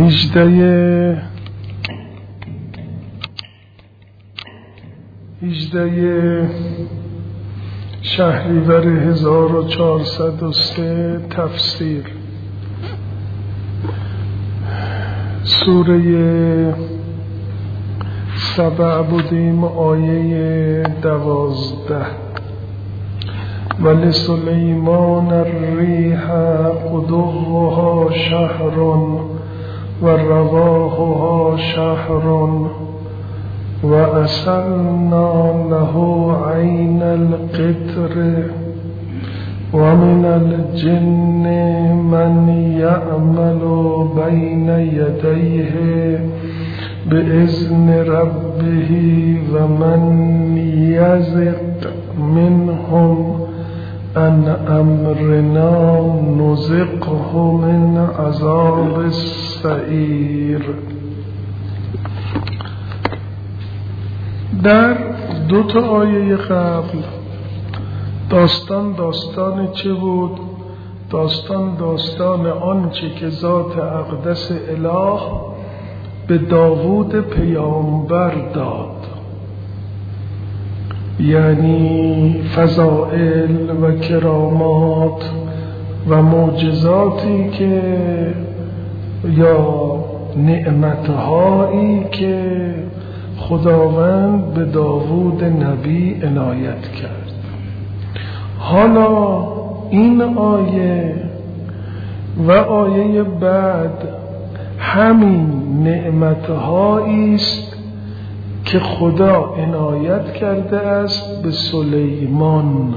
18 شهریور 1403 تفسیر سوره سبع بودیم، آیه 12. ولسلیمان الریح غدوها شهر و رواحها شهر و أسلنا له عین القطر و من الجن من یعمل بین یدیه بإذن ربه و من یزغ منهم عن امرنا نذقه من عذاب السعیر. در دو تا آیه قبل داستان چه بود؟ داستان آنچه که ذات اقدس اله به داوود پیامبر داد، یعنی فضائل و کرامات و معجزاتی که یا نعمتهایی که خداوند به داوود نبی عنایت کرد. حالا این آیه و آیه بعد همین نعمتهایی است که خدا عنایت کرده است به سلیمان.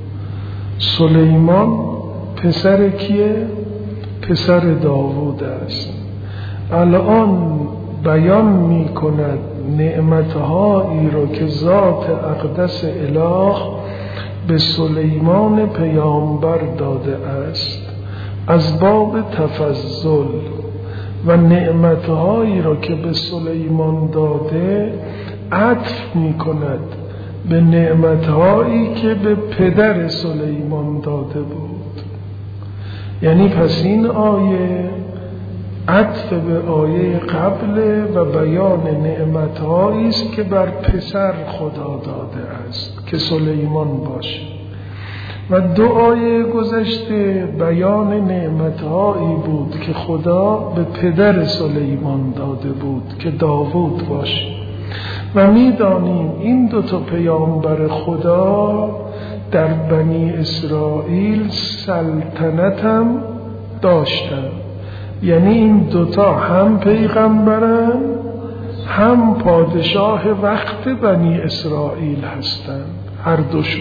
سلیمان پسر کیه؟ پسر داوود است. الان بیان می کند نعمتهایی را که ذات اقدس اله به سلیمان پیامبر داده است از باب تفضل، و نعمتهایی را که به سلیمان داده عطف می کند به نعمتهایی که به پدر سلیمان داده بود. یعنی پس این آیه عطف به آیه قبل و بیان نعمتهایی است که بر پسر خدا داده است که سلیمان باشه، و دو آیه گذشته بیان نعمتهایی بود که خدا به پدر سلیمان داده بود که داوود باشه. و میدانیم این دو تا پیامبر خدا در بنی اسرائیل سلطنت هم داشتن، یعنی این دوتا هم پیغمبرن هم پادشاه وقت بنی اسرائیل هستند، هر دوشون.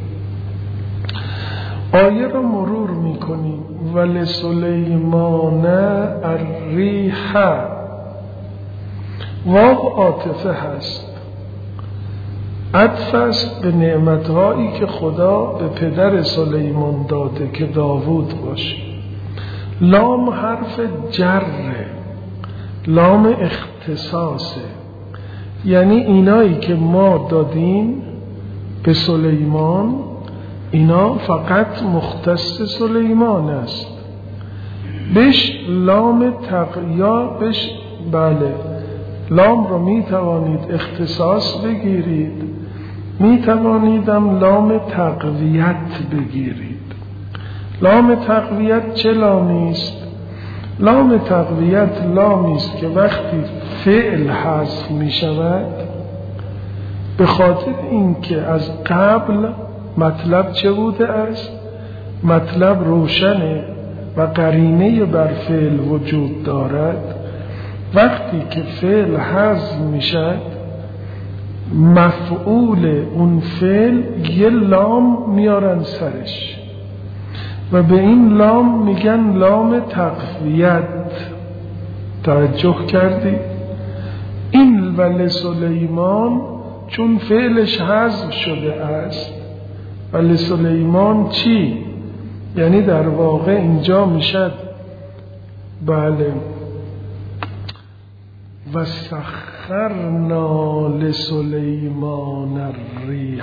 آیه را مرور میکنیم. ولسلیمان الریح، واو عاطفه هست، عطف است به نعمتهایی که خدا به پدر سلیمان داده که داوود باشه. لام حرف جره، لام اختصاصه، یعنی اینایی که ما دادیم به سلیمان اینا فقط مختص سلیمان است. بش لام تقیا بش، بله، لام رو می توانید اختصاص بگیرید، می توانیدم لام تقویت بگیرید. لام تقویت چه لامی است؟ لام تقویت لامی است که وقتی فعل حذف می شود به خاطر اینکه از قبل مطلب چه بوده است؟ مطلب روشنه و قرینه بر فعل وجود دارد. وقتی که فعل حذف می شود مفعول اون فعل یه لام میارن سرش و به این لام میگن لام تقویت. توجه کردی؟ این ولسلیمان چون فعلش حذف شده است، ولسلیمان چی؟ یعنی در واقع اینجا میشد بله و سخرنا لسلیمان الریح.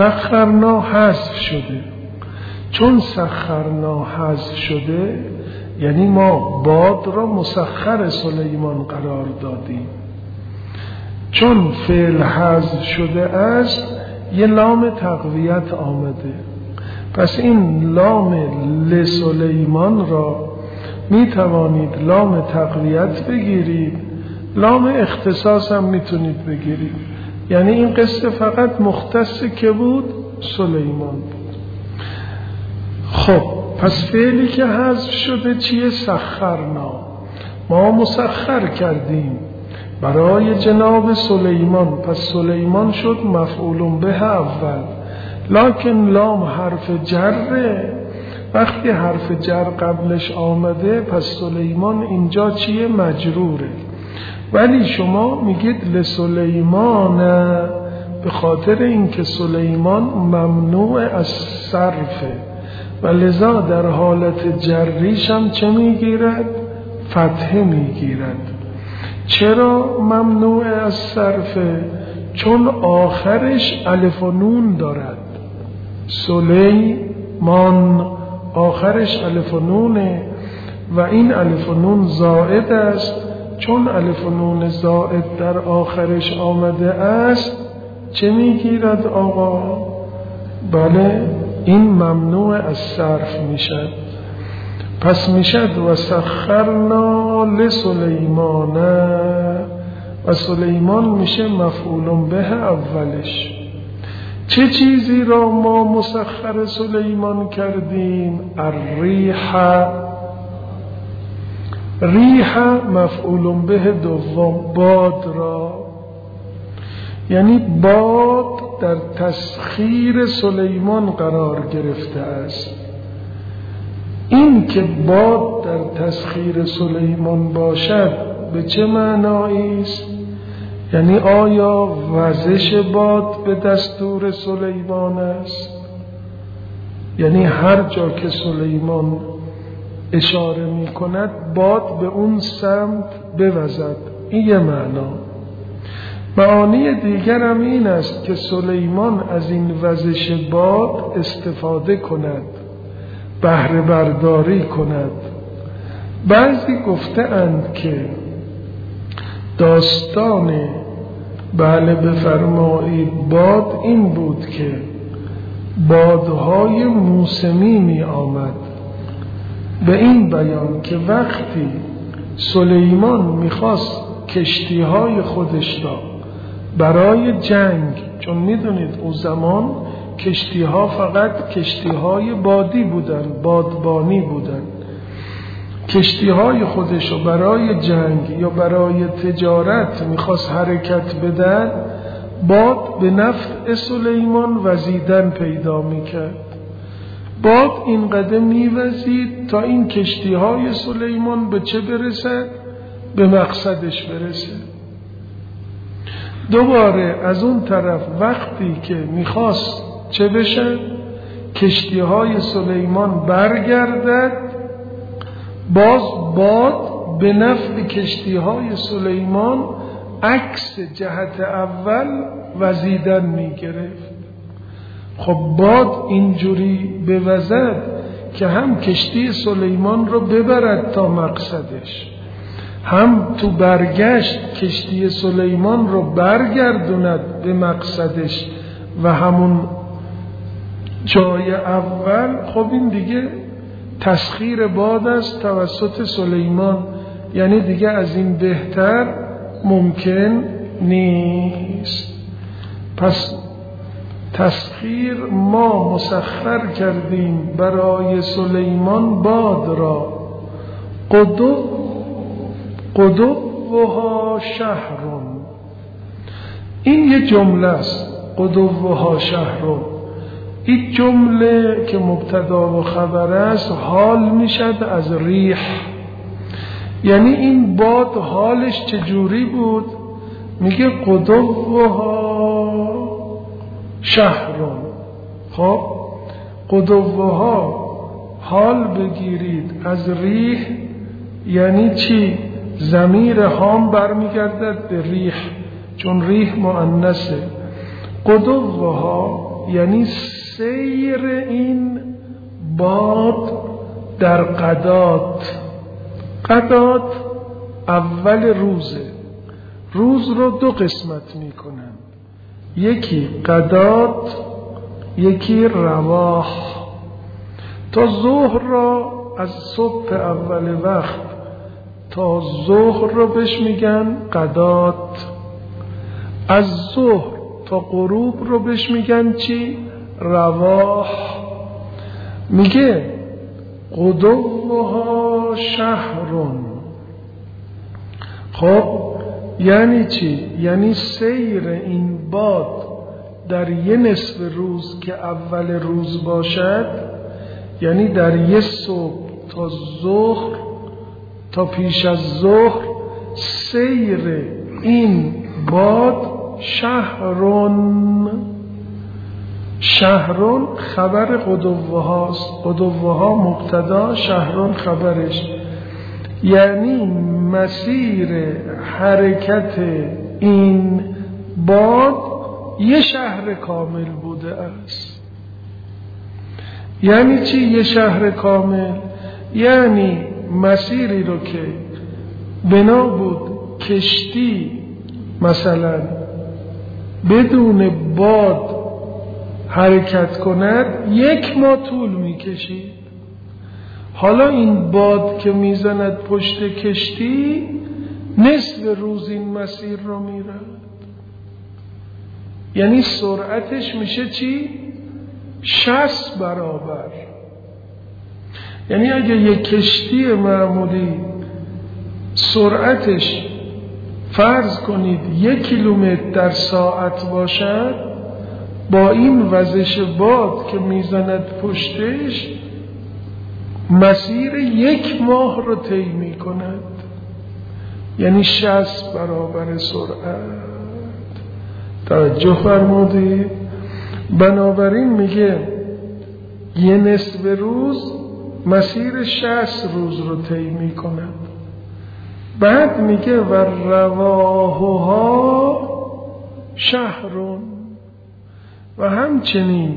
سخرنا حذف شده، چون سخرنا حذف شده یعنی ما باد را مسخر سلیمان قرار دادیم. چون فعل حذف شده است یه لام تقویت آمده، پس این لام لسلیمان را می توانید لام تقویت بگیرید، لام اختصاص هم میتونید بگیرید. یعنی این قصه فقط مختص که بود؟ سلیمان بود. خب پس فعلی که حذف شده چیه؟ سخرنا، ما مسخر کردیم برای جناب سلیمان. پس سلیمان شد مفعول به اول، لکن لام حرف جره، وقتی حرف جر قبلش آمده پس سلیمان اینجا چیه؟ مجروره. ولی شما میگید لسلیمان به خاطر اینکه سلیمان ممنوع از صرفه و لذا در حالت جریش هم چه میگیرد؟ فتحه میگیرد. چرا ممنوع از صرفه؟ چون آخرش الف و نون دارد. سلیمان آخرش الف و نونه و این الف و نون زائد است. چون الف و نون زائد در آخرش آمده است چه میگیرد آقا؟ بله این ممنوع از صرف میشد. پس میشد و سخرنا لسلیمان، و سلیمان میشه مفعول به اولش. چه چیزی را ما مسخر سلیمان کردیم؟ الریح. ریح مفعول به دوم، باد را. یعنی باد در تسخیر سلیمان قرار گرفته است. این که باد در تسخیر سلیمان باشد به چه معنایی است؟ یعنی آیا وزش باد به دستور سلیمان است؟ یعنی هر جا که سلیمان اشاره می کند باد به اون سمت بوزد، این یه معانی دیگر هم این است که سلیمان از این وزش باد استفاده کند، بهره برداری کند. بعضی گفته اند که داستان بله بفرمایید باد این بود که بادهای موسمی می آمد، به این بیان که وقتی سلیمان میخواست کشتیهای خودش را برای جنگ، چون میدونید اون زمان کشتیها فقط کشتیهای بادی بودن، بادبانی بودن، کشتیهای خودش رو برای جنگ یا برای تجارت میخواست حرکت بدن، باد به نفع سلیمان وزیدن پیدا میکرد. باد این قدر میوزید تا این کشتیهای سلیمان به چه برسد؟ به مقصدش برسه. دوباره از اون طرف وقتی که میخواست چه بشن؟ کشتیهای سلیمان برگردد، باز باد به نفع کشتیهای سلیمان عکس جهت اول وزیدن میگرفت. خب باد اینجوری بوزد که هم کشتی سلیمان رو ببرد تا مقصدش، هم تو برگشت کشتی سلیمان رو برگردوند به مقصدش و همون جای اول. خب این دیگه تسخیر باد است توسط سلیمان، یعنی دیگه از این بهتر ممکن نیست. پس تسخیر ما مسخر کردیم برای سلیمان باد را، قدوها شهرون. این یه جمله است، قدوها شهرون. این جمله که مبتدا و خبر است حال میشد از ریح. یعنی این باد حالش چجوری بود؟ میگه قدوها شهرون. خب قدوها حال بگیرید از ریح یعنی چی؟ ضمیر هام برمیگردد به ریح، چون ریح مؤنثه. قدوها یعنی سیر این باد در قدات. قداد اول روزه، روز رو دو قسمت میکنن، یکی قداد یکی رواح. تا ظهر را از صبح اول وقت تا ظهر رو بهش میگن قداد، از ظهر تا غروب رو بهش میگن چی؟ رواح. میگه غدوها شهرون. خب یعنی چی؟ یعنی سیر این باد در یه نصف روز که اول روز باشد، یعنی در یه صبح تا ظهر تا پیش از ظهر، سیر این باد شهرون. شهرون خبر غدوهاست، غدوها مبتدا، شهرون خبرش، یعنی مسیر حرکت این باد یه شهر کامل بوده است. یعنی چی یه شهر کامل؟ یعنی مسیری رو که بنا بود کشتی مثلا بدون باد حرکت کند 1 ماه طول میکشید. حالا این باد که میزند پشت کشتی نصف روز این مسیر رو میره، یعنی سرعتش میشه چی؟ 60 برابر. یعنی اگه یک کشتی معمولی سرعتش فرض کنید 1 کیلومتر در ساعت باشد، با این وزش باد که میزند پشتش مسیر 1 ماه رو طی میکند، یعنی 60 برابر سرعت. توجه فرمودید؟ بنابراین میگه یه نصف روز مسیر 60 روز رو طی میکند. بعد میگه و رواحها شهرون، و همچنین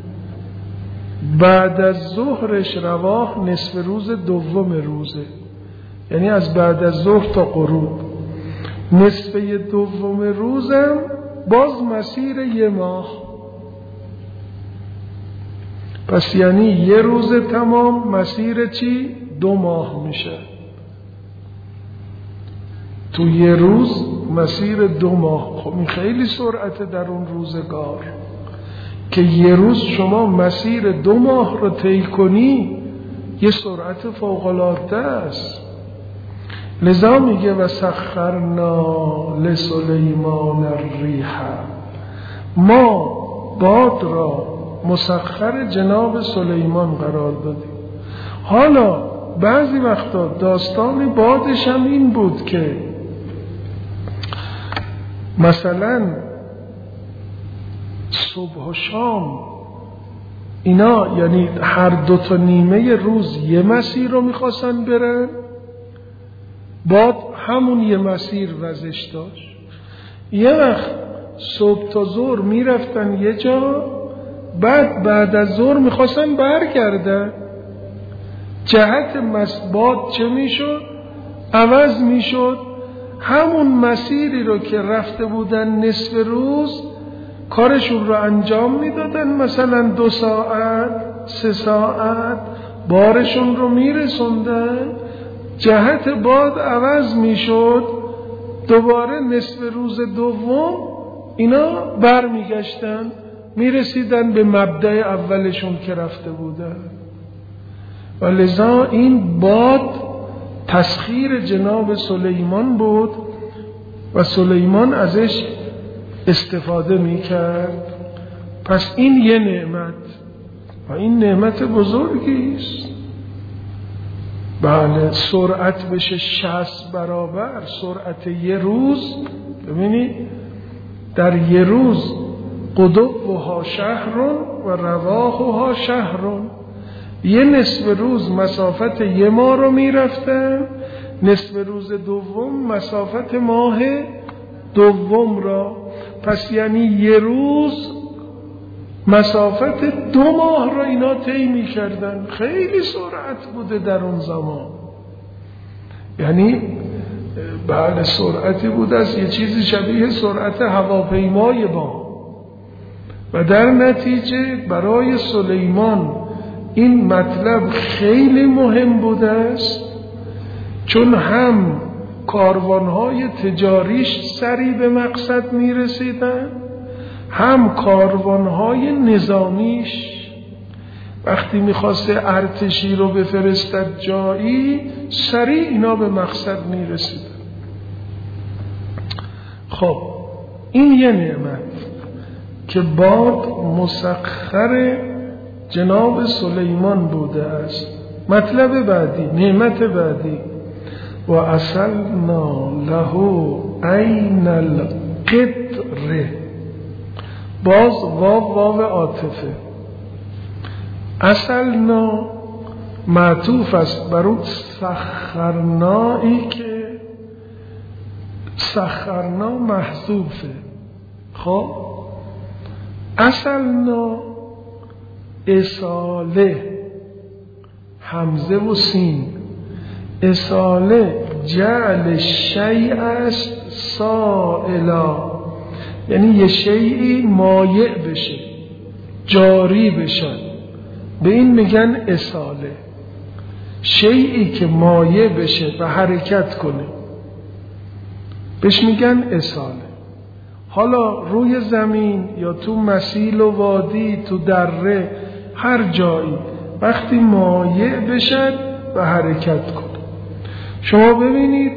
بعد از ظهرش رواح نصف روز دوم روزه، یعنی از بعد از ظهر تا غروب. نصفه دوم روزم باز مسیر 1 ماه. پس یعنی یه روز تمام مسیر چی؟ 2 ماه میشه. تو یه روز مسیر 2 ماه. خب این خیلی سرعت در اون روزگار که یه روز شما مسیر 2 ماه رو طی کنی، یه سرعت فوق‌العاده است. لذا میگه و سخرنا لسلیمان الریح، ما باد را مسخر جناب سلیمان قرار دادیم. حالا بعضی وقتا داستان بادش هم این بود که مثلا صبح و شام اینا، یعنی هر 2 تا نیمه روز یه مسیر رو میخواستن برن، باد همون یه مسیر وزش داشت. یه وقت صبح تا ظهر میرفتن یه جا، بعد از ظهر میخواستن برگردن، جهت باد چه میشد؟ عوض میشد. همون مسیری رو که رفته بودن نصف روز کارشون رو انجام میدادن، مثلا 2 ساعت 3 ساعت بارشون رو میرسوندن، جهت باد عوض میشد، دوباره نصف روز دوم اینا برمیگشتن، میرسیدن به مبدأ اولشون که رفته بودن. و لذا این باد تسخیر جناب سلیمان بود و سلیمان ازش استفاده میکرد. پس این یه نعمت و این نعمت بزرگی است. بله، سرعت بشه 60 برابر سرعت یه روز. ببینید در یه روز غدوها شهرون و رواحها شهرون، یه نصف روز مسافت 1 ماه رو میرفتن، نصف روز دوم مسافت ماه دوم را. پس یعنی یه روز مسافت 2 ماه را اینا طی می‌کردن. خیلی سرعت بوده در اون زمان. یعنی بله سرعتی بود از یه چیزی شبیه سرعت هواپیمای ما، و در نتیجه برای سلیمان این مطلب خیلی مهم بوده است، چون هم کاروانهای تجاریش سریع به مقصد می رسیدن، هم کاروانهای نظامیش وقتی می خواسته ارتشی رو بفرستد جایی سریع اینا به مقصد می رسیدن. خب این یه نعمت که باد مسخر جناب سلیمان بوده است. مطلب بعدی، نعمت بعدی، و اصلنا له عین القطر، باز واو عاطفه. اصلنا معطوف است بر اون سخرنایی که سخرنا محذوفه. خب اصلنا اصاله، حمزه و سین، اصاله جعل شیء است سائلا، یعنی یه شیئی مایع بشه، جاری بشن، به این میگن اصاله. شیئی که مایع بشه و حرکت کنه بهش میگن اصاله. حالا روی زمین یا تو مسیل و وادی، تو دره، هر جایی وقتی مایع بشن و حرکت کنه. شما ببینید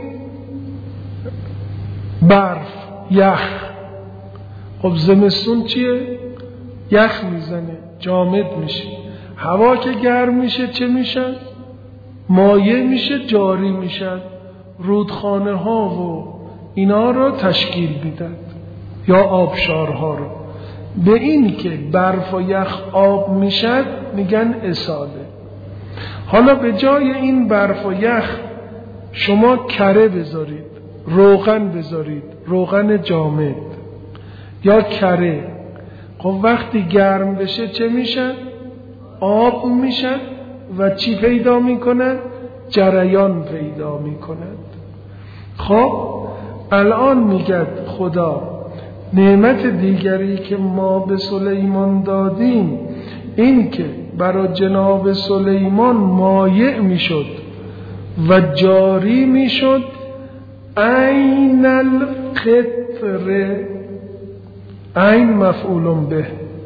برف، یخ، خب زمستون چیه؟ یخ میزنه، جامد میشه. هوا که گرم میشه چه میشن؟ مایع میشه، جاری میشن. رودخانه ها و اینا رو تشکیل میدن یا آبشارها رو. به این که برف و یخ آب میشد میگن اصاله. حالا به جای این برف و یخ شما کره بذارید، روغن بذارید، روغن جامد یا کره، خب وقتی گرم بشه چه میشن؟ آب میشن و چی پیدا میکنن؟ جریان پیدا میکنن. خب الان میگه خدا نعمت دیگری که ما به سلیمان دادیم این که برای جناب سلیمان مایع میشد و جاری میشد عین القطر. عین مفعول به،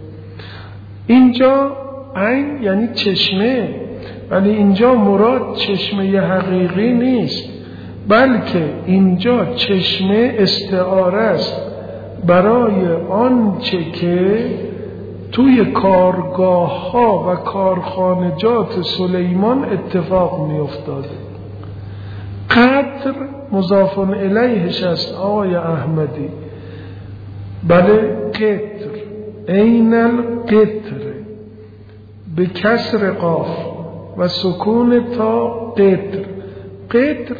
اینجا عین یعنی چشمه، ولی اینجا مراد چشمه حقیقی نیست، بلکه اینجا چشمه استعاره است برای آنچه که توی کارگاه ها و کارخانجات سلیمان اتفاق می افتاده. قطر مضاف الیهش است آقای احمدی. بله قطر، عین القطر به کسر قاف و سکون تا قطر. قطر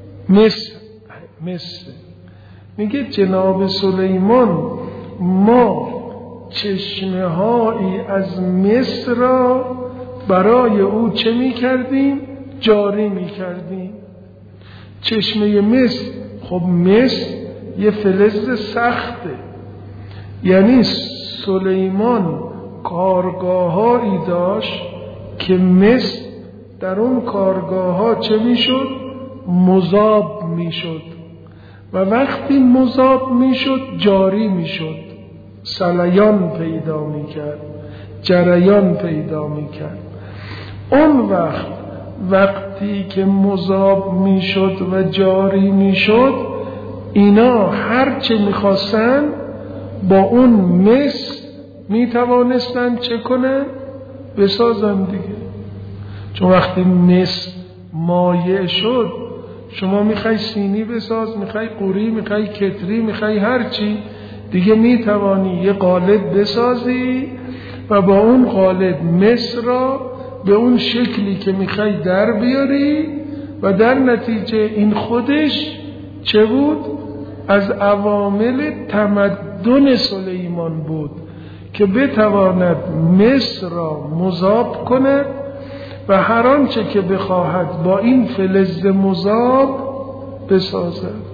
مثل میگه جناب سلیمان ما چشمه هایی از مصر را برای او چه میکردیم؟ جاری میکردیم. چشمه مصر، خب مصر یه فلز سخته، یعنی سلیمان کارگاهایی داشت که مصر در اون کارگاه ها چه میشد؟ مذاب میشد و وقتی مذاب میشد جاری میشد، سلیان پیدا میکرد، جریان پیدا میکرد. اون وقتی که مذاب میشد و جاری میشد اینا هرچه میخواستن با اون مس میتوانستن چه کنن؟ بسازن دیگه. چون وقتی مس مایع شد، شما میخوای سینی بساز، میخوای قوری، میخوای کتری، میخوای هرچی دیگه میتوانی یه قالب بسازی و با اون قالب مس را به اون شکلی که میخوای در بیاری و در نتیجه این خودش چه بود؟ از عوامل تمدن سلیمان بود که بتواند مس را مذاب کند و هر آنچه که بخواهد با این فلز مذاب بسازد.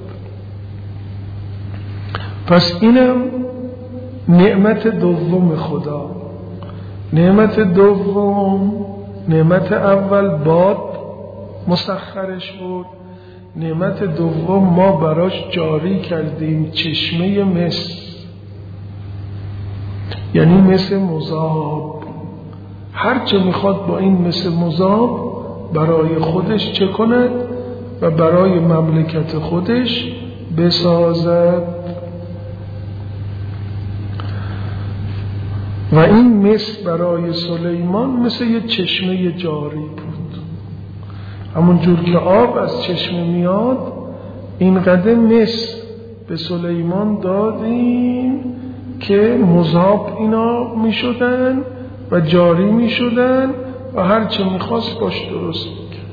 پس اینم نعمت دوم خدا. نعمت دوم، نعمت اول باد مسخرش بود، نعمت دوم ما براش جاری کردیم چشمه مس، یعنی مس مذاب. هرچه میخواد با این مس مذاب برای خودش چه کند و برای مملکت خودش بسازد. و این مس برای سلیمان مثل یه چشمه جاری بود. همون جور که آب از چشمه میاد، اینقدر مس به سلیمان دادیم که مذاب اینا می شدن و جاری می شدن و هرچه می خواست باش درست می کرد.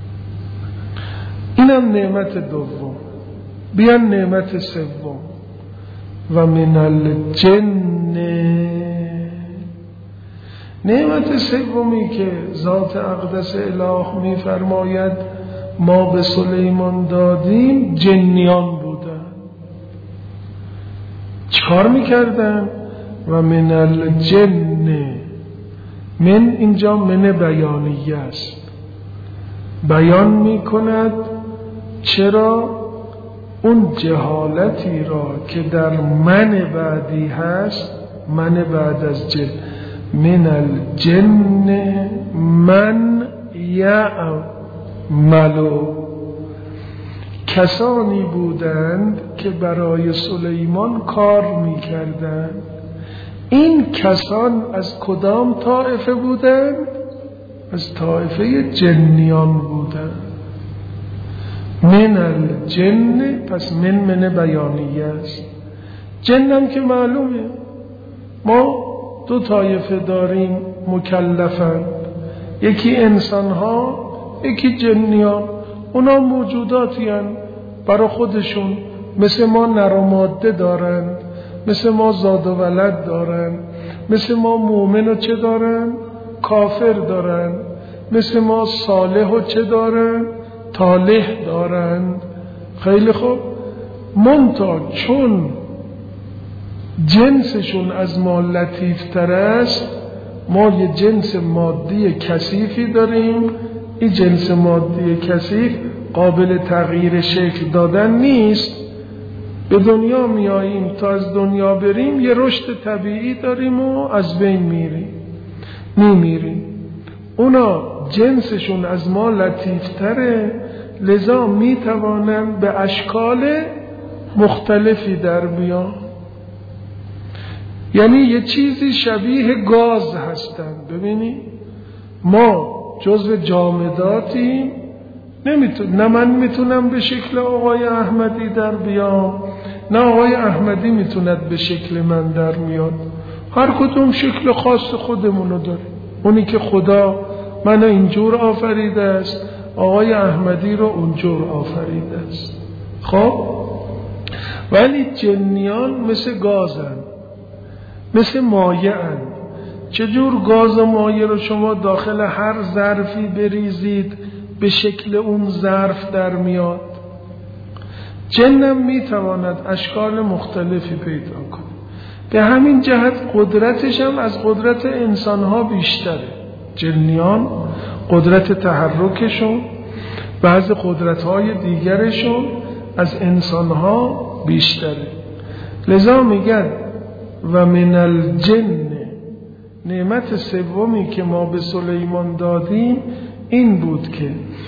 اینم نعمت دوم. بیان نعمت سوم. و من الجن، نعمت سومی که ذات اقدس اله می فرماید ما به سلیمان دادیم، جنیان بودن. چیکار میکردن؟ و من الجن، من اینجا من بیانیه است، بیان میکند چرا اون جهالتی را که در من بعدی هست، من بعد از جن، من الجن من یعملو، کسانی بودند که برای سلیمان کار میکردند. این کسان از کدام طائفه بودند؟ از طائفه جنیان بودند. من الجن، پس من بیانیه است. جنم که معلومه، ما دو طایفه داریم مکلفن، یکی انسان ها، یکی جنیان. اونا موجوداتی هن برای خودشون، مثل ما نر و ماده دارن، مثل ما زاد و ولد دارن، مثل ما مومن و چه دارن؟ کافر دارن، مثل ما صالح و چه دارن؟ طالح دارن. خیلی خوب، منتها چون جنسشون از ما لطیف تر است، ما یه جنس مادی کثیفی داریم. این جنس مادی کثیف قابل تغییر شکل دادن نیست. به دنیا میاییم، تا از دنیا بریم یه رشد طبیعی داریم و از بین میمیریم. اونا جنسشون از ما لطیف تره، لذا میتوانن به اشکال مختلفی در بیان. یعنی یه چیزی شبیه گاز هستن. ببینی ما جزو جامداتیم، نه من میتونم به شکل آقای احمدی در بیام، نه آقای احمدی میتوند به شکل من در میاد. هر کدوم شکل خاص خودمونو داره. اونی که خدا منو اینجور آفریده است، آقای احمدی رو اونجور آفریده است. خب ولی جنیان مثل گازن، مثل مایه ان. چجور گاز و مایه رو شما داخل هر ظرفی بریزید به شکل اون ظرف در میاد. جنم میتواند اشکال مختلفی پیدا کنه. به همین جهت قدرتش هم از قدرت انسانها بیشتره. جنیان قدرت تحرکشون، بعض قدرت‌های دیگرشون از انسانها بیشتره. لذا میگن و من الجن، نعمت سومی که ما به سلیمان دادیم این بود که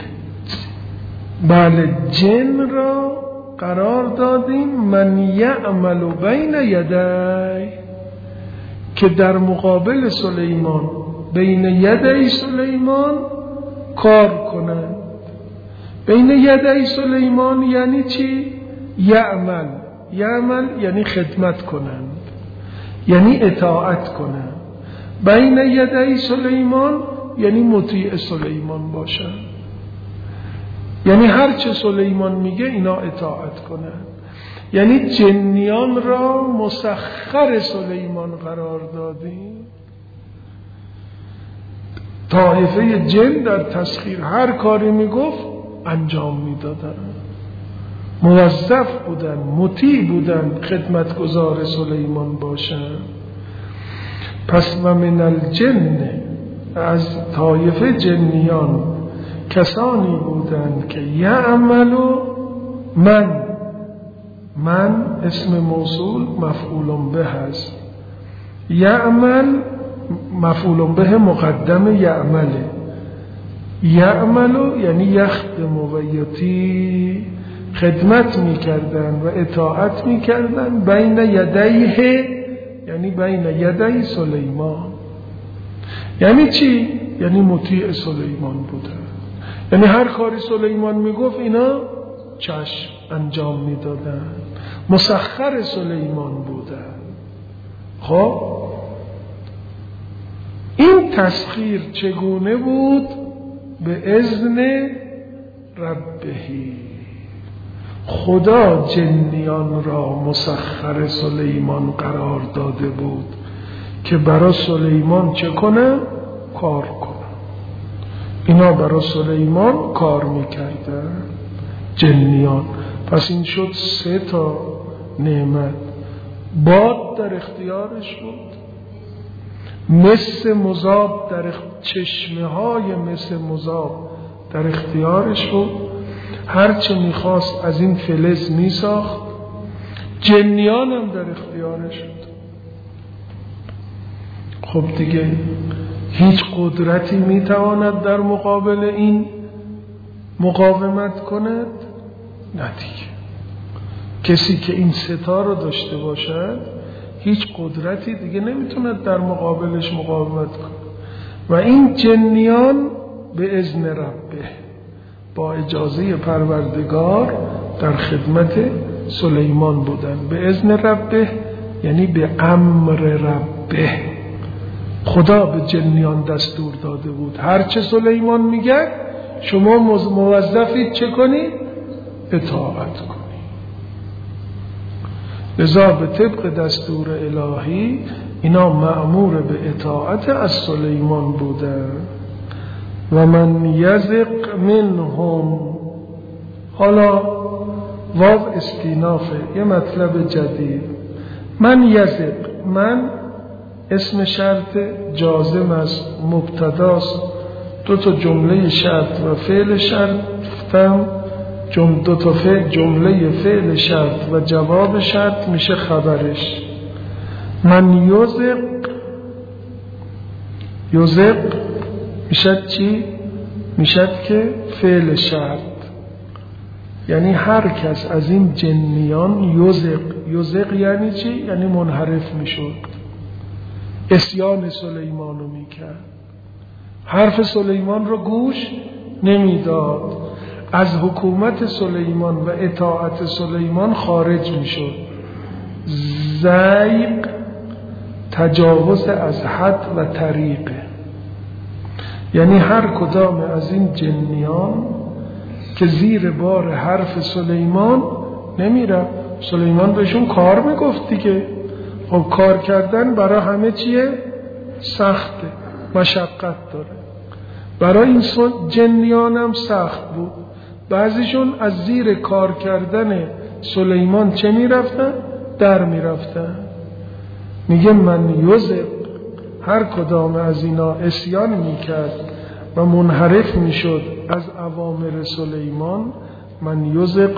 بله جن را قرار دادیم من یعمل بین یدی، که در مقابل سلیمان، بین یدی سلیمان کار کنند. بین یدی سلیمان یعنی چی؟ یعمل یعنی خدمت کنند، یعنی اطاعت کنند. بین یدی سلیمان یعنی مطیع سلیمان باشند، یعنی هرچه سلیمان میگه اینا اطاعت کنند. یعنی جنیان را مسخر سلیمان قرار دادیم. طایفه جن در تسخیر هر کاری میگفت انجام میدادن، موظف بودن، مطیع بودن، خدمتگزار سلیمان باشن. پس و من الجن، از طایفه جنیان کسانی بودند که یعملو، من اسم موصول مفعول به هست، یعمل مفعول به مقدم یعمله، یعملو یعنی یخدم و یطیع، خدمت میکردن و اطاعت میکردن بین یدیه، یعنی بین یدی سلیمان. یعنی چی؟ یعنی مطیع سلیمان بودن، یعنی هر کاری سلیمان میگفت اینا چشم انجام میدادن، مسخر سلیمان بودن. خب این تسخیر چگونه بود؟ به اذن ربهی، خدا جنیان را مسخر سلیمان قرار داده بود که برای سلیمان چه کنه؟ کار کنه. اینا برای سلیمان کار میکردن جنیان. پس این شد 3 نعمت. باد در اختیارش بود، مس مذاب در چشمه های مس مذاب در اختیارش بود، هرچه میخواست از این فلز میساخت. جنیان هم در اختیارش بود. خب دیگه هیچ قدرتی میتواند در مقابل این مقاومت کند؟ نه دیگه. کسی که این 3 رو داشته باشد هیچ قدرتی دیگه نمیتوند در مقابلش مقاومت کنه. و این جنیان به اذن ربه، با اجازه پروردگار در خدمت سلیمان بودن. به اذن ربه یعنی به امر ربه، خدا به جنیان دستور داده بود هرچه سلیمان میگه شما موظفید چه کنی؟ اطاعت کنی. لذا به طبق دستور الهی اینا مأمور به اطاعت از سلیمان بودن. و من یزق منهم، حالا واو استینافه، یه مطلب جدید. من یزق، من اسم شرط جازم است، مبتداست، 2 جمله شرط و فعل شرط فتم، 2 جمله فعل شرط و جواب شرط میشه خبرش. من یزق میشد چی؟ میشد که فعل شرط، یعنی هر کس از این جنیان یزق یعنی چی؟ یعنی منحرف میشد، عصیان سلیمان رو میکرد، حرف سلیمان رو گوش نمیداد، از حکومت سلیمان و اطاعت سلیمان خارج میشد. زیغ تجاوز از حد و طریقه، یعنی هر کدام از این جنیان که زیر بار حرف سلیمان نمیره، سلیمان بهشون کار میگفت دیگه. خب کار کردن برای همه چیه؟ سخته، مشقت داره. برای این جنیان هم سخت بود. بعضیشون از زیر کار کردن سلیمان چه میرفتن؟ در میرفتن. میگه من یزق، هر کدام از اینا عصیان میکرد و منحرف میشد از اوامر سلیمان. من یزق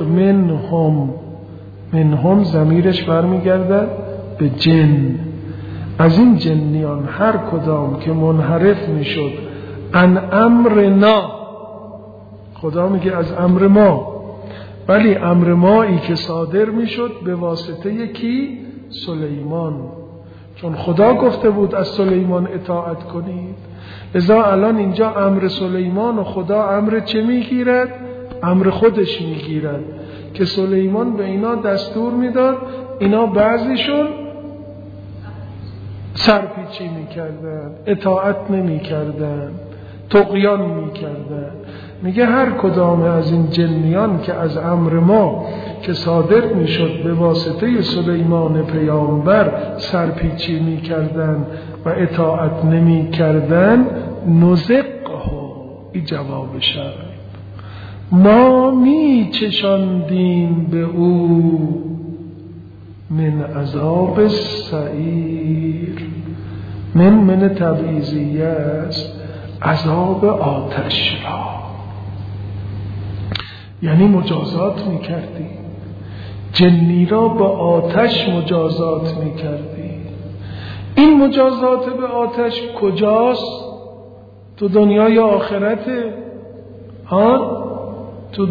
منهم ضمیرش برمیگردد به جن. از این جنیان هر کدام که منحرف میشد عن امرنا، خدا میگه از امر ما، ولی امر مایی که صادر میشد به واسطه کی؟ سلیمان. چون خدا گفته بود از سلیمان اطاعت کنید، لذا الان اینجا امر سلیمان و خدا امر چه میگیرد؟ امر خودش میگیرد که سلیمان به اینا دستور میداد، اینا بعضیشون سرپیچی میکردن، اطاعت نمیکردن، طغیان میکردن. میگه هر کدام از این جنیان که از امر ما که صادر میشد به واسطه سلیمان پیامبر سرپیچی میکردن و اطاعت نمیکردن، نزقه، این جواب شرط، ما می چشاندیم به او من عذاب السعیر. من تبعیضیه است، عذاب آتش را، یعنی مجازات میکردی، جنی را به آتش مجازات میکردی. این مجازات به آتش کجاست؟ تو دنیا یا آخرته؟ تو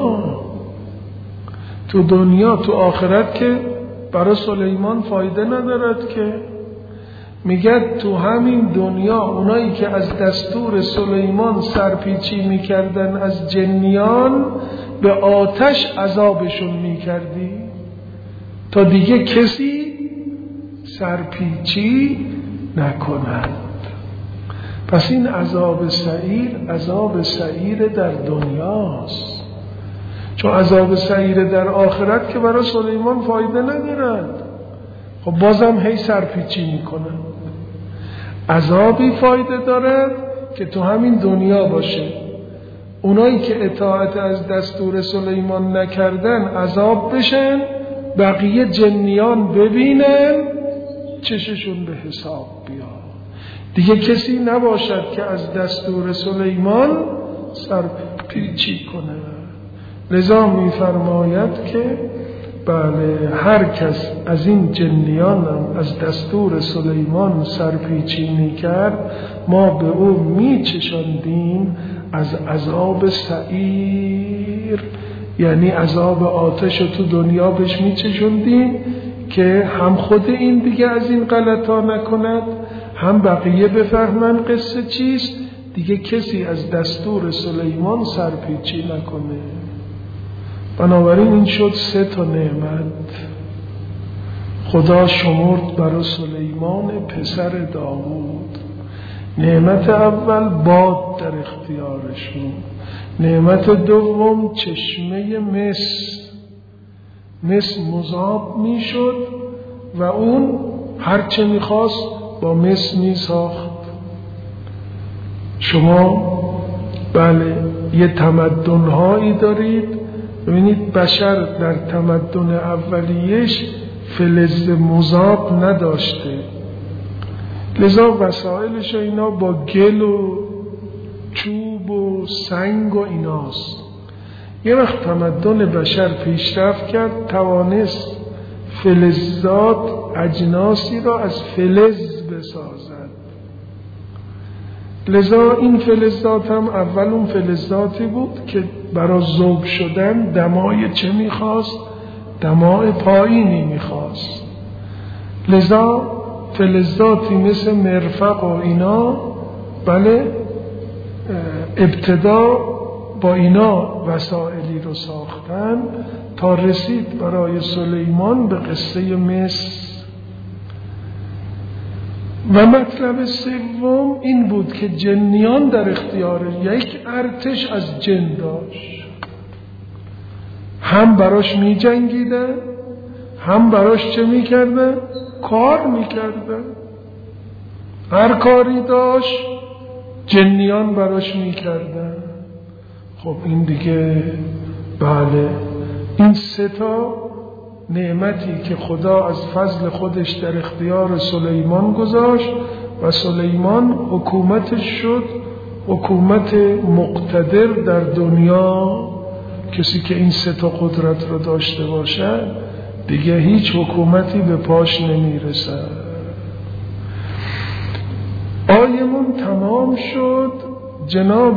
دنیا. تو آخرت که برای سلیمان فایده ندارد که. میگه تو همین دنیا اونایی که از دستور سلیمان سرپیچی میکردن از جنیان، به آتش عذابشون میکردی تا دیگه کسی سرپیچی نکند. پس این عذاب سعیر در دنیاست، چون عذاب سعیر در آخرت که برای سلیمان فایده ندارد. خب بازم هی سرپیچی میکنن. عذابی فایده دارد که تو همین دنیا باشه، اونایی که اطاعت از دستور سلیمان نکردن عذاب بشن، بقیه جنیان ببینن چششون به حساب بیاد، دیگه کسی نباشد که از دستور سلیمان سرپیچی کنه. لذا می‌فرماید که بله، هر کس از این جنیانم از دستور سلیمان سرپیچی میکرد، ما به او میچشاندیم از عذاب سعیر، یعنی عذاب آتش رو تو دنیا بهش میچشاندیم که هم خود این دیگه از این غلطا نکند، هم بقیه بفهمن قصه چیست، دیگه کسی از دستور سلیمان سرپیچی نکنه. بنابراین این شد 3 نعمت خدا شمرد برای سلیمان پسر داوود. نعمت اول باد در اختیارشون، نعمت دوم چشمه مس مذاب می شد و اون هرچه می خواست با مس می ساخت. شما بله یه تمدن‌هایی دارید، ببینید بشر در تمدن اولیش فلز مذاب نداشته، لذا وسایلش اینا با گل و چوب و سنگ و ایناست. یه وقت تمدن بشر پیشرفت کرد، توانست فلزات اجناسی را از فلز بسازد. لذا این فلزات هم اول اون فلزاتی بود که برای ذوب شدن دمای چه میخواست؟ دمای پایینی میخواست. لذا فلزاتی مثل مرفق و اینا بله ابتدا با اینا وسائلی رو ساختن تا رسید برای سلیمان به قصه مس. و مطلب سوم این بود که جنیان در اختیار یک ارتش از جن داشت، هم براش می جنگیدن، هم براش چه می کردن؟ کار می کردن. هر کاری داشت جنیان براش می کردن. خب این دیگه بله، این 3 نعمتی که خدا از فضل خودش در اختیار سلیمان گذاشت و سلیمان حکومتش شد حکومت مقتدر در دنیا. کسی که این 3 قدرت رو داشته باشه دیگه هیچ حکومتی به پاش نمیرسه. آیمون تمام شد. جناب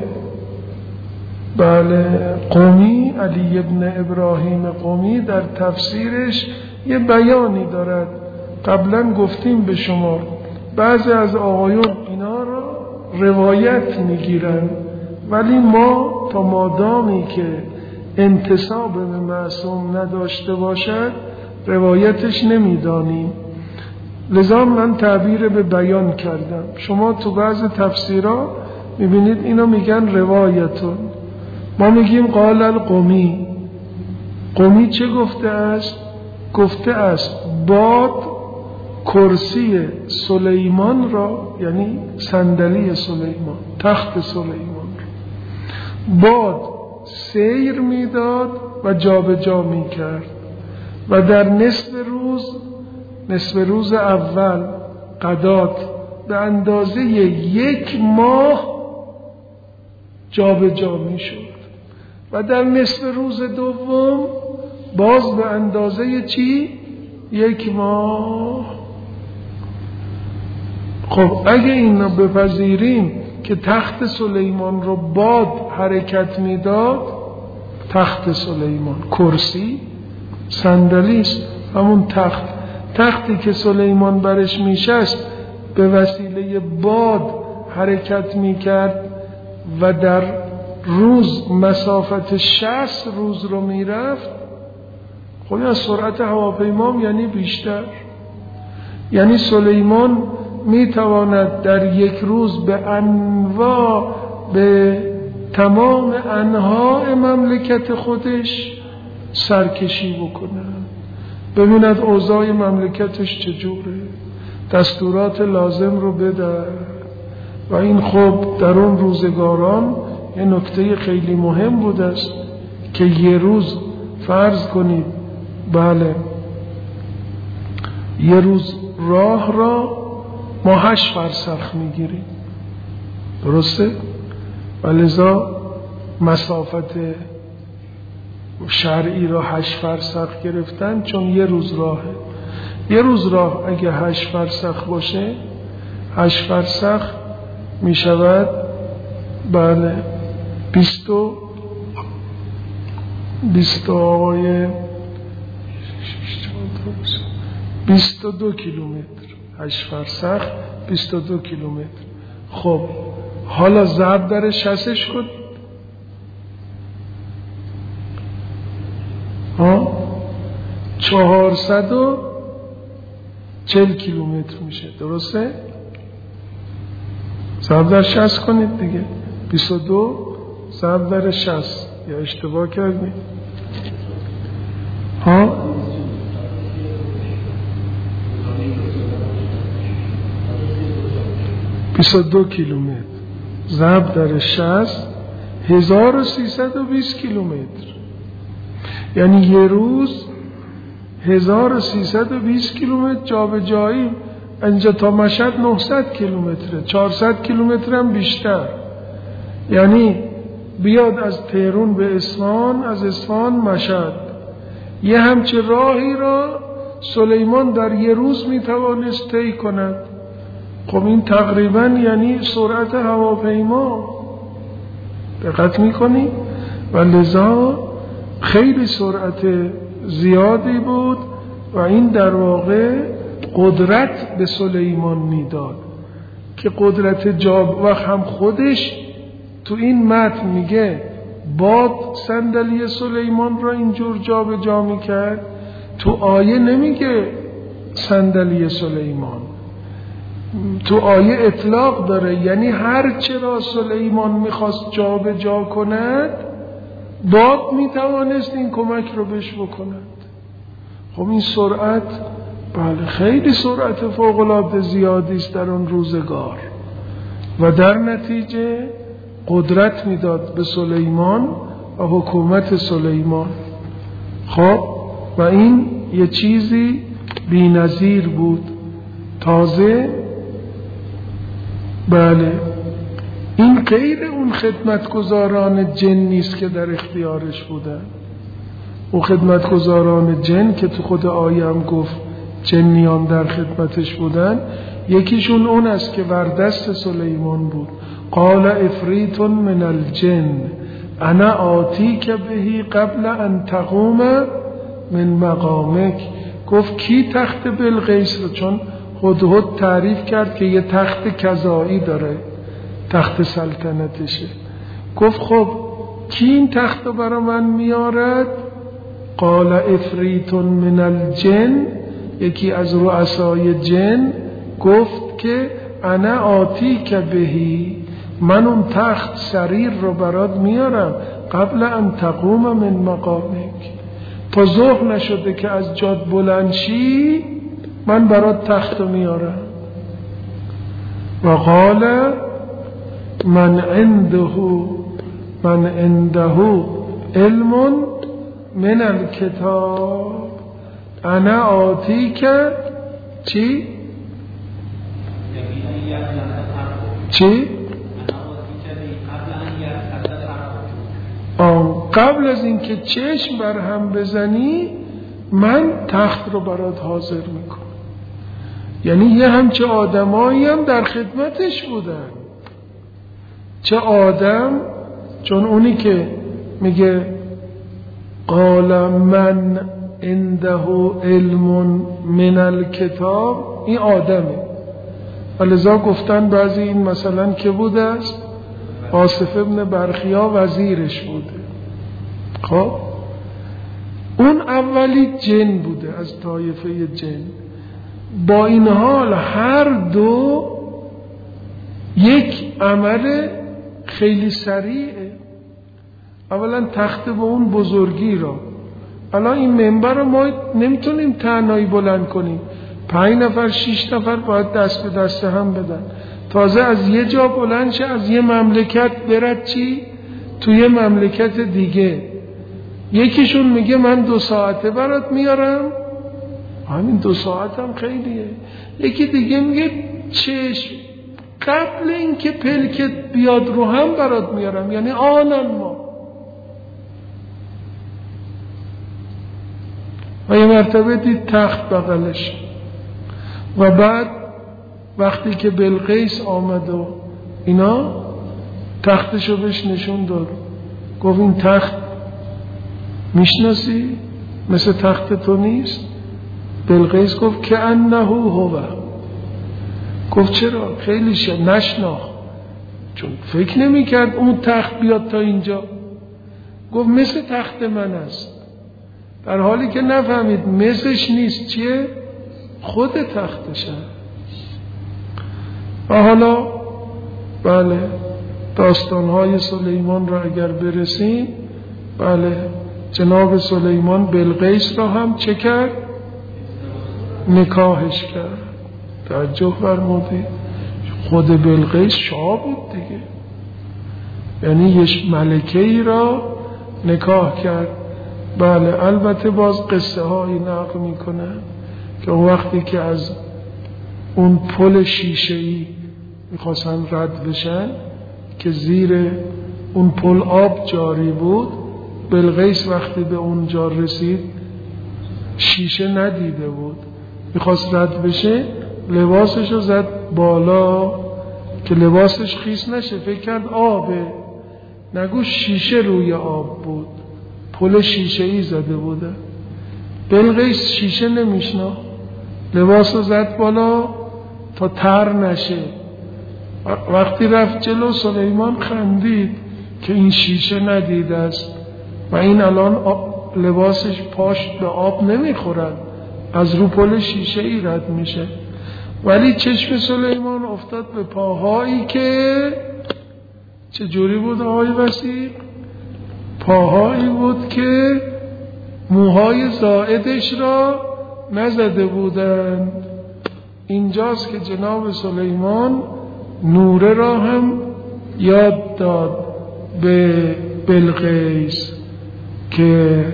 بله قمی، علی ابن ابراهیم قمی در تفسیرش یه بیانی دارد. قبلا گفتیم به شما بعضی از آقایون اینا را روایت میگیرن، ولی ما تا مادامی که انتساب به معصوم نداشته باشد روایتش نمیدانیم. لذا من تعبیر به بیان کردم. شما تو بعض تفسیرها میبینید اینا میگن روایتون، ما میگیم قال القمی. قمی چه گفته است؟ گفته است باد کرسی سلیمان را، یعنی صندلی سلیمان، تخت سلیمان را باد سیر میداد و جابجا میکرد و در نصف روز اول قدات به اندازه 1 ماه جابجا میشد و در نصف روز دوم باز به اندازه چی؟ 1 ماه. خب اگه این رو بپذیریم که تخت سلیمان رو باد حرکت میداد، تخت سلیمان کرسی صندلی است، همون تختی که سلیمان برش میشست به وسیله باد حرکت میکرد و در روز مسافت 60 روز رو میرفت. خب از سرعت هواپیما یعنی بیشتر، یعنی سلیمان میتواند در 1 روز به انواع به تمام انحاء مملکت خودش سرکشی بکنه، ببیند اوضاع مملکتش چجوره، دستورات لازم رو بده. و این خب در اون روزگاران یه نکته خیلی مهم بود است که 1 روز فرض کنید، بله 1 روز راه را ما 8 فرسخ میگیریم، درسته؟ و لذا مسافت شرعی را 8 فرسخ گرفتن، چون 1 روز راهه. 1 روز راه اگه 8 فرسخ باشه، 8 فرسخ می شود بله 22 کیلومتر. 8 فرسخ 22 کیلومتر. خب حالا ضرب در 60 کن، 440 کیلومتر میشه، درسته؟ ضرب در 60 کنید دیگه. 22 ضرب در 60 یا اشتباه کردیم؟ 22 کیلومتر ضرب در 60 1320 کیلومتر، یعنی 1 روز 1320 کیلومتر جابجایی. اینجا تا مشهد 900 کیلومتره، 400 کیلومتر هم بیشتر. یعنی بیاد از تهران به اصفهان، از اصفهان مشهد، یه همچه راهی را سلیمان در 1 روز میتوانست طی کند. خب این تقریبا یعنی سرعت هواپیما، دقت میکنی؟ و لذا خیلی سرعت زیادی بود و این در واقع قدرت به سلیمان میداد که قدرت وقت هم خودش تو این متن میگه باد صندلی سلیمان را اینجور جابجا میکرد، تو آیه نمیگه صندلی سلیمان، تو آیه اطلاق داره، یعنی هر چه را سلیمان میخواست جابجا کند باد میتوانست این کمک رو بهش بکند. خب این سرعت بله خیلی سرعت فوق‌العاده زیادی است در اون روزگار و در نتیجه قدرت میداد به سلیمان و حکومت سلیمان. خب و این یه چیزی بی‌نظیر بود. تازه بله این غیر اون خدمتگزاران جن نیست که در اختیارش بودن. اون خدمتگزاران جن که تو خود آیه هم گفت جنیان در خدمتش بودن، یکیشون اون است که بر دست سلیمان بود. قال افریت من الجن انا آتیک بهی قبل ان تقوم من مقامک. گفت کی تخت بلقیس رو، چون هدهد تعریف کرد که یه تخت کذایی داره، تخت سلطنتشه. گفت خب کی این تخت رو برا من میارد؟ قال افریت من الجن، یکی از رؤسای جن گفت که انا آتیک بهی، من اون تخت سریر رو برات میارم قبل ان تقوم من مقامک، تا ظهر نشده که از جاد بلند شی من برات تخت میارم. و قال من عنده علم من الکتاب انا آتیک چی؟ قبل از اینکه چشم بر هم بزنی من تخت رو برات حاضر میکنم. یعنی یه همچه آدمایی هم در خدمتش بودن. چه آدم؟ چون اونی که میگه قال من عنده علم من الکتاب، این آدمه. ولذا گفتن بعضی این مثلا که بوده است آصف ابن برخیا وزیرش بوده. خب اون اولی جن بوده از طایفه جن. با این حال هر دو یک عمل خیلی سریعه. اولا تخت به اون بزرگی را، الان این منبر رو ما نمیتونیم تنهایی بلند کنیم، 5 نفر 6 نفر باید دست به دست هم بدن. تازه از یه جا بلند شه، از یه مملکت برد چی؟ توی مملکت دیگه. یکیشون میگه من 2 ساعته برات میارم، همین 2 ساعت هم خیلیه. یکی دیگه میگه چشم قبل اینکه پلکت بیاد رو هم برات میارم، یعنی آنن ما. و یه مرتبه دید تخت بغلش. و بعد وقتی که بلقیس آمد و اینا تختشو بهش نشون داد، گفت این تخت میشناسی؟ مثل تخت تو نیست؟ بلقیس گفت که انه هو. گفت چرا؟ خیلی نشناخت، چون فکر نمی کرد اون تخت بیاد تا اینجا. گفت مثل تخت من است، در حالی که نفهمید مثلش نیست. چیه؟ خود تختشه. و حالا بله داستانهای سلیمان را اگر برسیم، بله جناب سلیمان بلقیس را هم چه کرد؟ نکاحش کرد. توجه فرمودید؟ خود بلقیس شاه بود دیگه، یعنی یک ملکه ای را نکاح کرد. بله البته باز قصه هایی نقل میکنه که اون وقتی که از اون پل شیشه‌ای میخواستن رد بشن که زیر اون پل آب جاری بود، بلقیس وقتی به اونجا رسید شیشه ندیده بود، میخواست رد بشه، لباسشو زد بالا که لباسش خیس نشه، فکر کرد آبه، نگو شیشه روی آب بود، پل شیشه‌ای زده بوده. بلقیس شیشه نمیشنا، لباسو زد بالا تا تر نشه. وقتی رفت جلو سلیمان خندید که این شیشه ندیده است و این الان لباسش پاش به آب نمیخورد، از رو پل شیشه‌ای رد میشه. ولی چشم سلیمان افتاد به پاهایی که چجوری بود آقای وسیع؟ پاهایی بود که موهای زائدش را نزده بودند. اینجاست که جناب سلیمان نوره را هم یاد داد به بلقیس که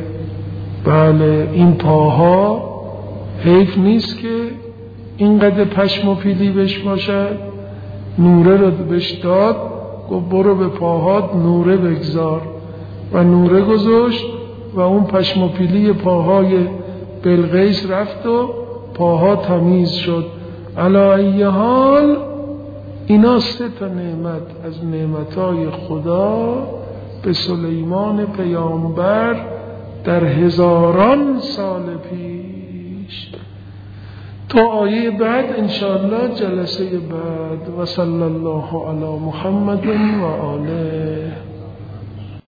بله این پاها حیف نیست که اینقدر پشم و پیلی بش باشد. نوره رو بهش داد، گفت برو به پاهات نوره بگذار و نوره گذاشت و اون پشم و پیلی پاهای بلقیس رفت و پاها تمیز شد. علی ای حال اینا 3 نعمت از نعمتهای خدا به سلیمان پیامبر در هزاران سال پیش. تا آیه بعد انشاءالله جلسه بعد. و صلی الله علی محمد و آله.